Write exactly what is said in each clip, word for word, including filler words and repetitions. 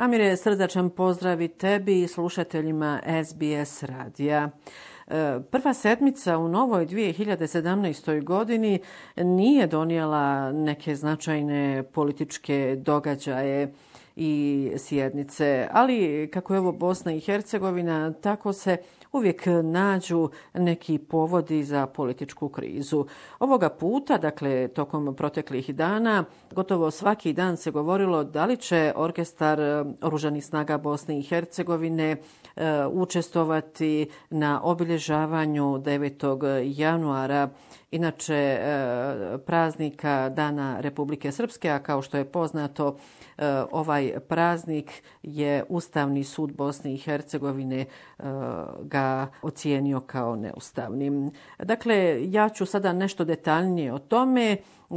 Amire, srdačan pozdrav i tebi i slušateljima S B S radija. Prva sedmica u novoj dvije hiljade sedamnaestoj. godini nije donijela neke značajne političke događaje i sjednice, ali kako je ovo Bosna i Hercegovina, tako se uvijek nađu neki povodi za političku krizu. Ovoga puta, dakle tokom proteklih dana, gotovo svaki dan se govorilo da li će orkestar Oružanih snaga Bosne i Hercegovine učestvovati na obilježavanju devetog januara, inače praznika Dana Republike Srpske, a kao što je poznato, ovaj praznik je Ustavni sud Bosne i Hercegovine ga ocijenio kao neustavnim. Dakle, ja ću sada nešto detaljnije o tome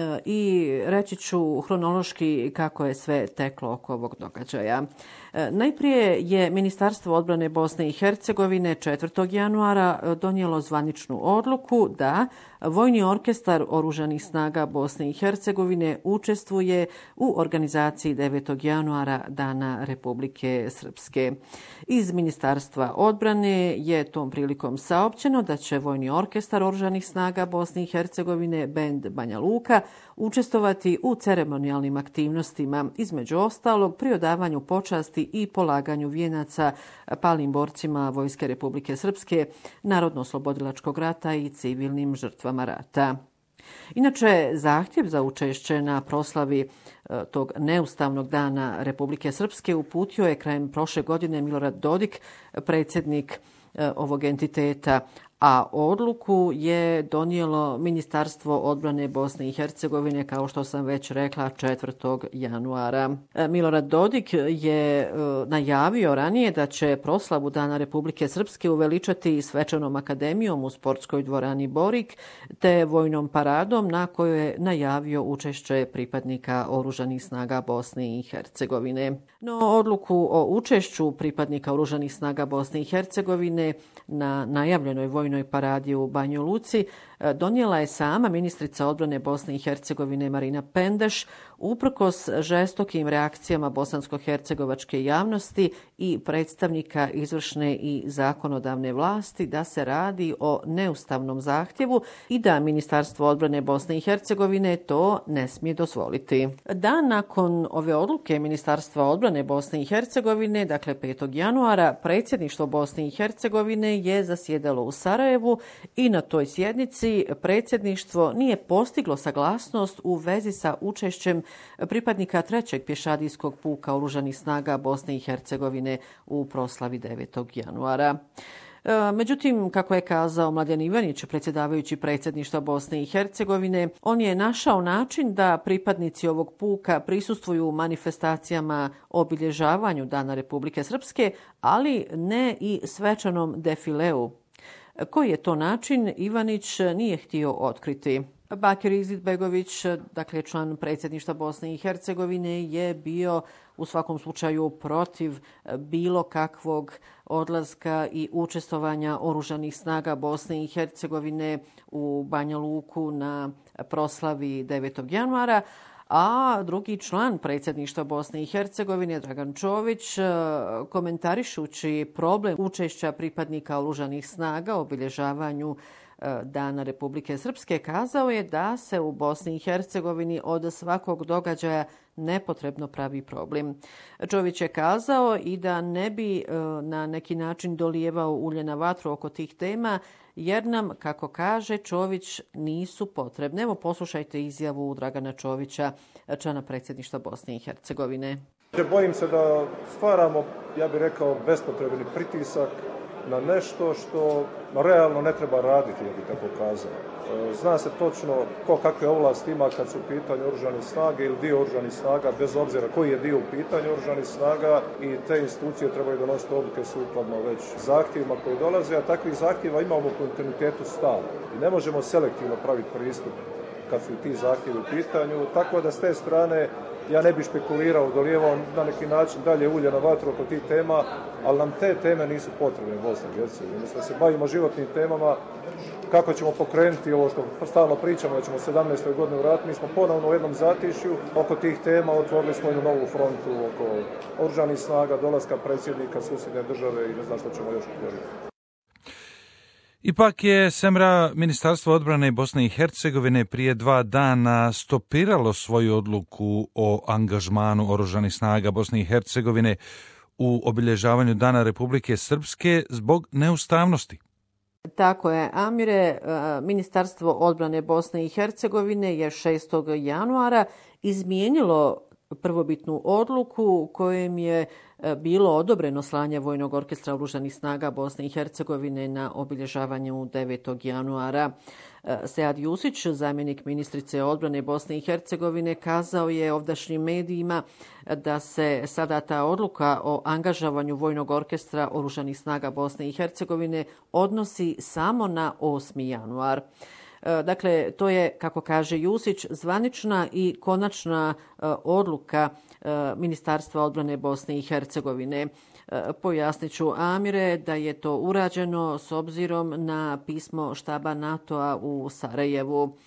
i reći ću hronološki kako je sve teklo oko ovog događaja. Najprije je Ministarstvo odbrane Bosne i Hercegovine četvrtog januara donijelo zvaničnu odluku da Vojni orkestar Oružanih snaga Bosne i Hercegovine učestvuje u organizaciji devetog januara Dana Republike Srpske. Iz Ministarstva odbrane je tom prilikom saopćeno da će Vojni orkestar Oružanih snaga Bosne i Hercegovine bend Banja Luka učestvovati u ceremonijalnim aktivnostima, između ostalog pri odavanju počasti i polaganju vijenaca palim borcima Vojske Republike Srpske, Narodno-oslobodilačkog rata i civilnim žrtvama rata. Inače, zahtjev za učešće na proslavi tog neustavnog Dana Republike Srpske uputio je krajem prošle godine Milorad Dodik, predsjednik ovog entiteta, a odluku je donijelo Ministarstvo odbrane Bosne i Hercegovine, kao što sam već rekla, četvrtog januara. Milorad Dodik je najavio ranije da će proslavu Dana Republike Srpske uveličati svečanom akademijom u sportskoj dvorani Borik te vojnom paradom na kojoj je najavio učešće pripadnika Oružanih snaga Bosne i Hercegovine. No, odluku o učešću pripadnika Oružanih snaga Bosne i Hercegovine na najavljenoj vojnoj paradi u Banji Luci donijela je sama ministrica odbrane Bosne i Hercegovine Marina Pendeš, uprkos žestokim reakcijama bosansko-hercegovačke javnosti i predstavnika izvršne i zakonodavne vlasti da se radi o neustavnom zahtjevu i da Ministarstvo odbrane Bosne i Hercegovine to ne smije dozvoliti. Dan nakon ove odluke Ministarstva odbrane Bosne i Hercegovine, dakle petog januara, predsjedništvo Bosne i Hercegovine je zasjedalo u Sarajevu i na toj sjednici predsjedništvo nije postiglo saglasnost u vezi sa učešćem pripadnika trećeg pješadijskog puka Oružanih snaga Bosne i Hercegovine u proslavi devetog januara. Međutim, kako je kazao Mladen Ivanić, predsjedavajući predsjedništva Bosne i Hercegovine, on je našao način da pripadnici ovog puka prisustvuju manifestacijama obilježavanju Dana Republike Srpske, ali ne i svečanom defileu. Koji je to način, Ivanić nije htio otkriti. Bakir Izetbegović, dakle član predsjedništva Bosne i Hercegovine, je bio u svakom slučaju protiv bilo kakvog odlaska i učestvovanja Oružanih snaga Bosne i Hercegovine u Banja Luku na proslavi devetog januara, a drugi član predsjedništva Bosne i Hercegovine, Dragan Čović, komentarišući problem učešća pripadnika Oružanih snaga u obilježavanju Dana Republike Srpske, kazao je da se u Bosni i Hercegovini od svakog događaja nepotrebno pravi problem. Čović je kazao i da ne bi na neki način dolijevao ulje na vatru oko tih tema, jer nam, kako kaže Čović, nisu potrebne. Evo, poslušajte izjavu Dragana Čovića, člana predsjedništva Bosne i Hercegovine. Bojim se da stvaramo, ja bih rekao, bespotrebni pritisak na nešto što realno ne treba raditi, ja bih tako kazao. Zna se točno ko kakve ovlasti ima kad su u pitanju oružanih snaga ili dio oružanih snaga, bez obzira koji je dio u pitanju oružanih snaga, i te institucije trebaju donositi odluke sukladno već zahtjevima koji dolaze, a takvih zahtjeva imamo u kontinuitetu stalno. I ne možemo selektivno praviti pristup kad su ti zahtjevi u pitanju, tako da s te strane Ja ne bih špekulirao, dolijevao na neki način dalje ulje na vatru oko tih tema, ali nam te teme nisu potrebne u Bosni i Hercegovini. Mislim da se bavimo životnim temama, kako ćemo pokrenuti ovo što stalno pričamo da ćemo sedamnaeste godine vratiti. Mi smo ponovno u jednom zatišju oko tih tema, otvorili smo jednu novu frontu oko oružanih snaga, dolaska predsjednika susjedne države i ne znam što ćemo još govoriti. Ipak je Semra Ministarstvo odbrane Bosne i Hercegovine prije dva dana stopiralo svoju odluku o angažmanu oružanih snaga Bosne i Hercegovine u obilježavanju Dana Republike Srpske zbog neustavnosti. Tako je, Amire, Ministarstvo odbrane Bosne i Hercegovine je šestog januara izmijenilo prvobitnu odluku kojom je bilo odobreno slanje Vojnog orkestra oružanih snaga Bosne i Hercegovine na obilježavanju devetog januara. Sead Jusić, zamjenik ministrice odbrane Bosne i Hercegovine, kazao je ovdašnjim medijima da se sada ta odluka o angažovanju Vojnog orkestra oružanih snaga Bosne i Hercegovine odnosi samo na osmi januar. Dakle, to je, kako kaže Jusić, zvanična i konačna odluka Ministarstva odbrane Bosne i Hercegovine. Pojasnit ću, Amire, da je to urađeno s obzirom na pismo štaba NATO-a u Sarajevu.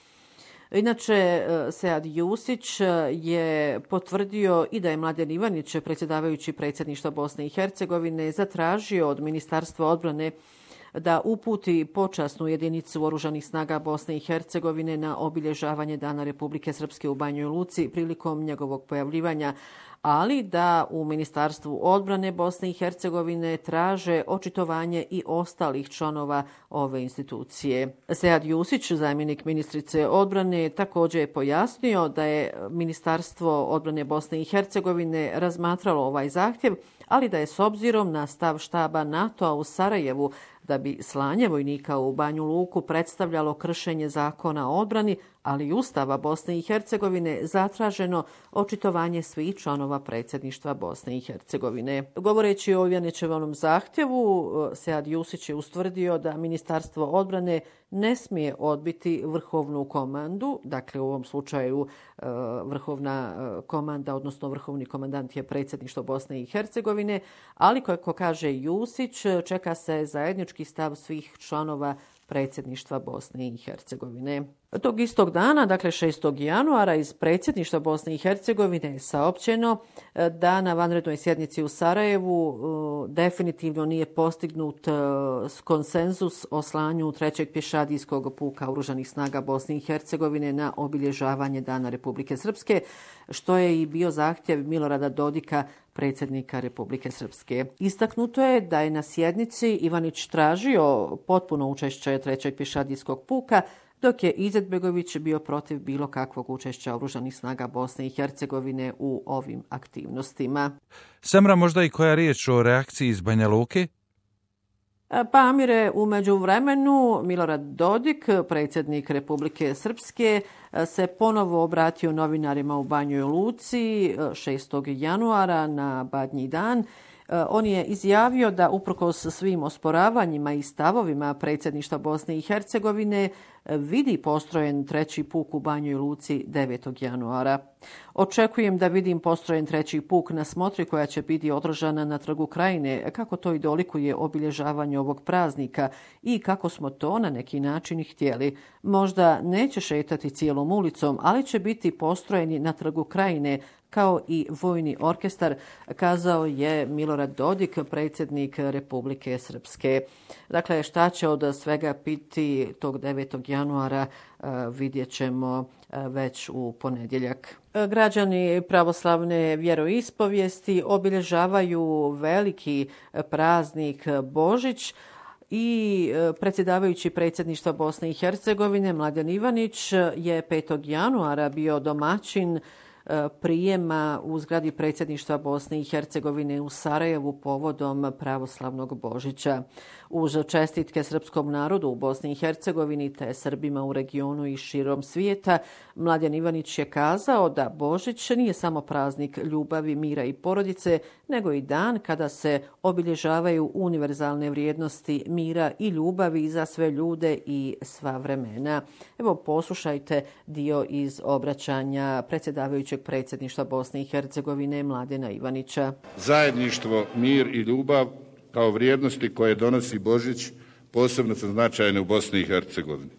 Inače, Sead Jusić je potvrdio i da je Mladen Ivanić, predsjedavajući predsjedništva Bosne i Hercegovine, zatražio od Ministarstva odbrane da uputi počasnu jedinicu oružanih snaga Bosne i Hercegovine na obilježavanje Dana Republike Srpske u Banjoj Luci prilikom njegovog pojavljivanja, ali da u Ministarstvu odbrane Bosne i Hercegovine traže očitovanje i ostalih članova ove institucije. Sead Jusić, zamjenik ministrice odbrane, također je pojasnio da je Ministarstvo odbrane Bosne i Hercegovine razmatralo ovaj zahtjev, ali da je s obzirom na stav štaba NATO-a u Sarajevu da bi slanje vojnika u Banju Luku predstavljalo kršenje zakona o odbrani, ali i Ustava Bosne i Hercegovine, zatraženo očitovanje svih članova predsjedništva Bosne i Hercegovine. Govoreći o Ivanićevom zahtjevu, Sead Jusić je ustvrdio da Ministarstvo odbrane ne smije odbiti vrhovnu komandu, dakle u ovom slučaju vrhovna komanda, odnosno vrhovni komandant je predsjedništvo Bosne i Hercegovine, ali kako kaže Jusić, čeka se zajednički stav svih članova predsjedništva Bosne i Hercegovine. Tog istog dana, dakle šestog januara, iz predsjedništva Bosne i Hercegovine je saopćeno da na vanrednoj sjednici u Sarajevu definitivno nije postignut konsenzus o slanju trećeg pješadijskog puka oružanih snaga Bosne i Hercegovine na obilježavanje Dana Republike Srpske, što je i bio zahtjev Milorada Dodika, predsjednika Republike Srpske. Istaknuto je da je na sjednici Ivanić tražio potpuno učešće trećeg pješadijskog puka, dok je Izetbegović bio protiv bilo kakvog učešća oružanih snaga Bosne i Hercegovine u ovim aktivnostima. Semra, možda i koja riječ o reakciji iz Banja Luke? Pa, Amire, u međuvremenu Milorad Dodik, predsjednik Republike Srpske, se ponovo obratio novinarima u Banjoj Luci šestog januara na Badnji dan. On je izjavio da uprkos svim osporavanjima i stavovima predsjedništva Bosne i Hercegovine vidi postrojen treći puk u Banjoj Luci devetog januara. Očekujem da vidim postrojen treći puk na smotri koja će biti održana na Trgu Krajine, kako to i dolikuje obilježavanje ovog praznika i kako smo to na neki način htjeli. Možda neće šetati cijelom ulicom, ali će biti postrojeni na Trgu Krajine, kao i vojni orkestar, kazao je Milorad Dodik, predsjednik Republike Srpske. Dakle, šta će od svega biti tog devetog januara vidjet ćemo već u ponedjeljak. Građani pravoslavne vjeroispovijesti obilježavaju veliki praznik Božić i predsjedavajući predsjedništva Bosne i Hercegovine Mladen Ivanić je petog januara bio domaćin prijema u zgradi predsjedništva Bosne i Hercegovine u Sarajevu povodom pravoslavnog Božića. Uz čestitke srpskom narodu u Bosni i Hercegovini te Srbima u regionu i širom svijeta, Mladen Ivanić je kazao da Božić nije samo praznik ljubavi, mira i porodice, nego i dan kada se obilježavaju univerzalne vrijednosti mira i ljubavi za sve ljude i sva vremena. Evo, poslušajte dio iz obraćanja predsjedavajućeg predsjedništva Bosne i Hercegovine Mladena Ivanića. Zajedništvo, mir i ljubav kao vrijednosti koje donosi Božić posebno su značajne u Bosni i Hercegovini.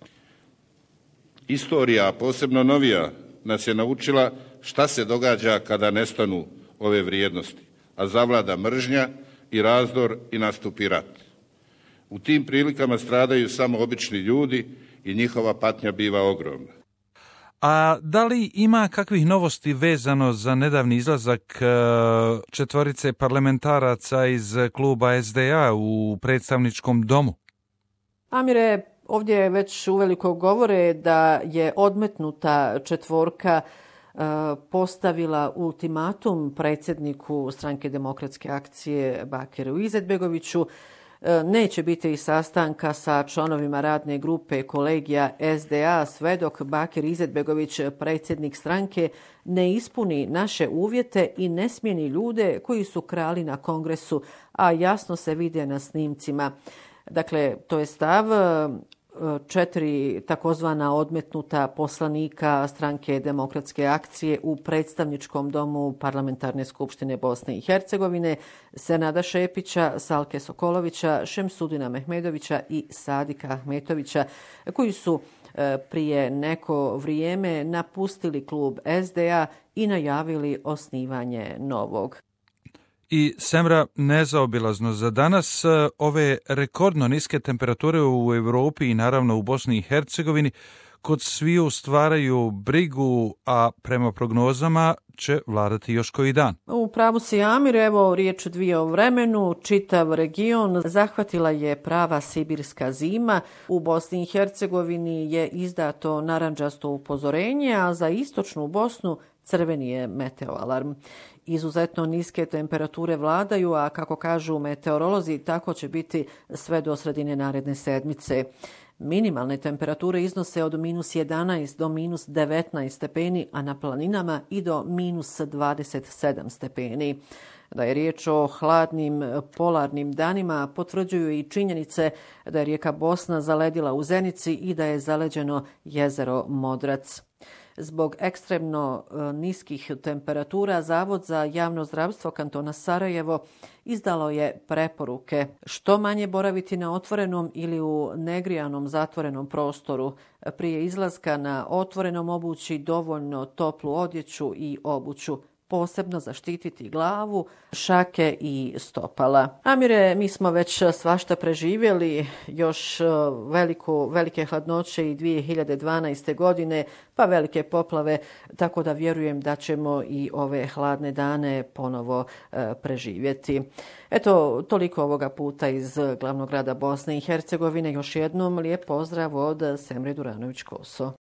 Istorija, posebno novija, nas je naučila šta se događa kada nestanu ove vrijednosti, a zavlada mržnja i razdor i nastupi rat. U tim prilikama stradaju samo obični ljudi i njihova patnja biva ogromna. A da li ima kakvih novosti vezano za nedavni izlazak četvorice parlamentaraca iz kluba S D A u predstavničkom domu? Amire, ovdje već uveliko govore da je odmetnuta četvorka postavila ultimatum predsjedniku Stranke demokratske akcije Bakiru Izetbegoviću. Neće biti i sastanka sa članovima radne grupe kolegija S D A sve dok Bakir Izetbegović, predsjednik stranke, ne ispuni naše uvjete i ne smijeni ljude koji su krali na kongresu, a jasno se vide na snimcima. Dakle, to je stav četiri takozvana odmetnuta poslanika Stranke demokratske akcije u predstavničkom domu Parlamentarne skupštine Bosne i Hercegovine, Senada Šepića, Salke Sokolovića, Šemsudina Mehmedovića i Sadika Ahmetovića, koji su prije neko vrijeme napustili klub S D A i najavili osnivanje novog. I Semra, nezaobilazno za danas, ove rekordno niske temperature u Europi i naravno u Bosni i Hercegovini kod sviju stvaraju brigu, a prema prognozama će vladati još koji dan. U pravu si, Amir, evo riječ dvije o vremenu. Čitav region zahvatila je prava sibirska zima. U Bosni i Hercegovini je izdato narandžasto upozorenje, a za istočnu Bosnu crveni je meteoalarm. Izuzetno niske temperature vladaju, a kako kažu meteorolozi, tako će biti sve do sredine naredne sedmice. Minimalne temperature iznose od minus jedanaest do minus devetnaest stepeni, a na planinama i do minus dvadeset sedam stepeni. Da je riječ o hladnim polarnim danima potvrđuju i činjenice da je rijeka Bosna zaledila u Zenici i da je zaleđeno jezero Modrac. Zbog ekstremno niskih temperatura, Zavod za javno zdravstvo kantona Sarajevo izdalo je preporuke što manje boraviti na otvorenom ili u negrijanom zatvorenom prostoru. Prije izlaska na otvorenom obući dovoljno toplu odjeću i obuću. Posebno zaštititi glavu, šake i stopala. Amire, mi smo već svašta preživjeli, još veliku, velike hladnoće i dvije hiljade dvanaeste. godine, pa velike poplave, tako da vjerujem da ćemo i ove hladne dane ponovo e, preživjeti. Eto, toliko ovoga puta iz glavnog grada Bosne i Hercegovine. Još jednom lijep pozdrav od Semre Duranović-Koso.